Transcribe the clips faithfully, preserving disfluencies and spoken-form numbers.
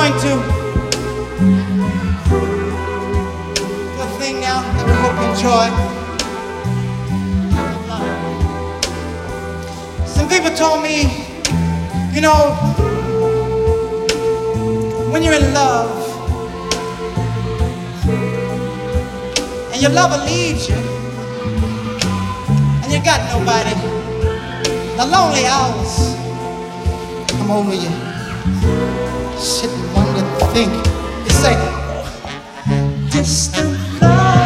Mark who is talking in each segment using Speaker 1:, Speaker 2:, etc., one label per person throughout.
Speaker 1: going to do a thing now that we hope you enjoy. Some people told me, you know, when you're in love and your lover leaves you and you got nobody, the lonely hours come over you. Sit and wonder and think. You say, distant love.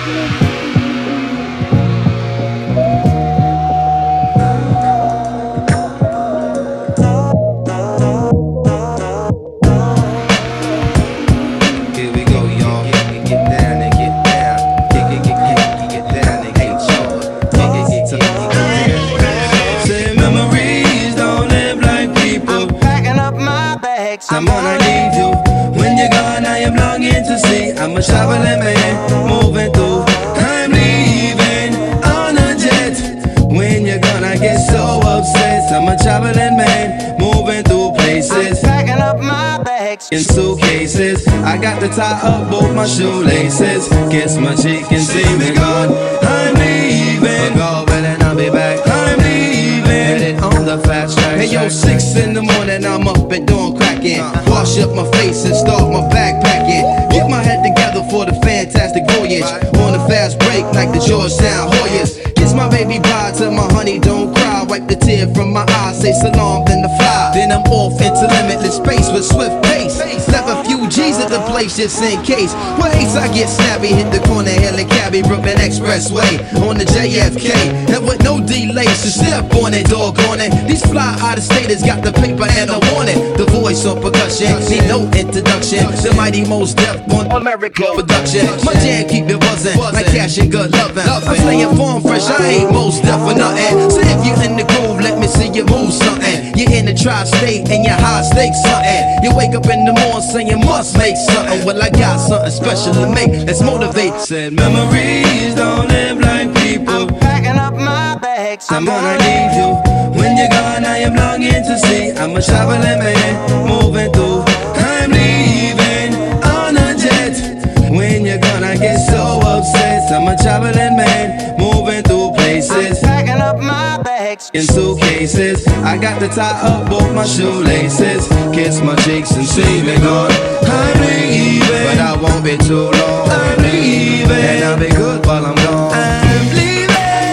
Speaker 2: Here we go, y'all. Get, get down and get down. Get, get, get, get, get down and get sure. Get, get, get, get, get down. Say memories don't live like people.
Speaker 1: I'm packing up my bags.
Speaker 2: I'm gonna need you. When you're gone, I am longing to see. I'm a traveling man, moving through. I'm leaving on a jet. When you're gonna get so upset. I'm a traveling man, moving through places.
Speaker 1: I'm packing up my bags
Speaker 2: In suitcases, I got to tie up both my shoelaces. Kiss my cheek and see me gone. I'm leaving, go, but then I'll be back. I'm leaving, headed on the fast track. Hey yo, six in the morning, I'm up and doing cracking. Wash up my face and start my backpacking. Get my head together for the fantastic voyage. On a fast break like the Georgetown Hoyas. Kiss my baby bye, tell my honey don't cry. Wipe the tear from my eye, say salam, then the fly. Then I'm off into limitless space with swift pace. Left a few G's at the place just in case. With haste I get snappy, hit the corner, hailing cabby, Brooklyn Expressway on the J F K. And with no delay, so step on it, doggone it. These fly out-of-staters got the paper and I want it. The voice on percussion, need no introduction. The mighty Mos Def on America production. My jam keep it buzzing, like cash and good loving. I'm staying form fresh, I ain't Mos Def for nothing. So if you in the groove, let me see you move something. You're in the tri-state and you're high stakes something. You wake up in the morning saying you must make something. Well, I got something special to make. Let's motivate. Said memories don't live like people.
Speaker 1: I'm packing up my bags.
Speaker 2: I'm gonna need you. When you're gone, I am longing to see. I'm a traveling man, moving through. I'm leaving on a jet. When you're gonna get so upset. I'm a traveling man, moving through places.
Speaker 1: I'm packing up my bags
Speaker 2: In suitcases, I got to tie up both my shoelaces. Kiss my cheeks and see me gone. I'm leaving, but I won't be too long. I'm leaving, and I'll be good while I'm gone. I'm leaving.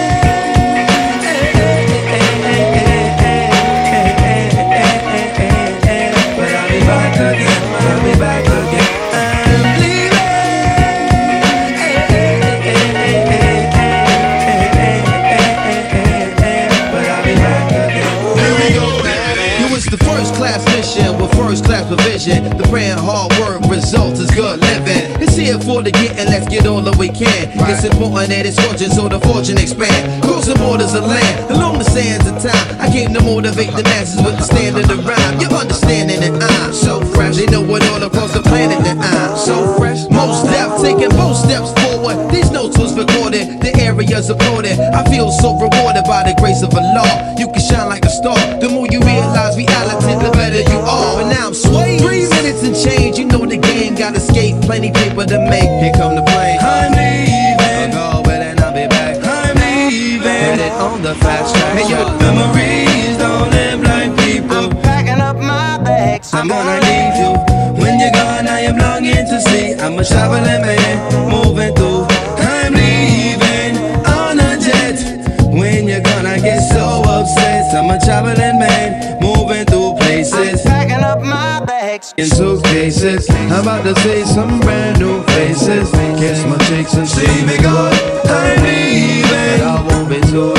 Speaker 2: But I'll be back again. I'll be back again. I'm leaving. But I'll be back again. Here we go, baby. You was the first class mission with first class provision. The brand hard work results is good living. It's here for the getting, let's get all that we can. It's important that it's fortune so the fortune expand. Crossing borders of land, along the sands of time. I came to motivate the masses with the standard of rhyme. You're understanding that I'm so fresh. They know it all across the planet that I'm so fresh. Most depth, taking both steps forward. These notes was recorded, the area's applauded. I feel so rewarded by the grace of Allah. You can shine like a star. The more you realize reality, the better you are. And now I'm swayed. Three minutes and change, you know the game got escape. Plenty paper to make. Here come the plane. I'm leaving. I'll go, but then I'll be back. I'm leaving. Headed on the fast track. Hey, your memories don't live like people.
Speaker 1: I'm packing up my bags
Speaker 2: I'm gonna need you. When you're gone, I am longing to see. I'm a traveling man, moving through. I'm leaving on a jet. When you're gonna get so upset. I'm a traveling man, moving through places.
Speaker 1: I'm packing up my bags
Speaker 2: In suitcases, I'm about to see some brand new faces. Kiss my cheeks and see me gone. I'm leaving, but I won't be too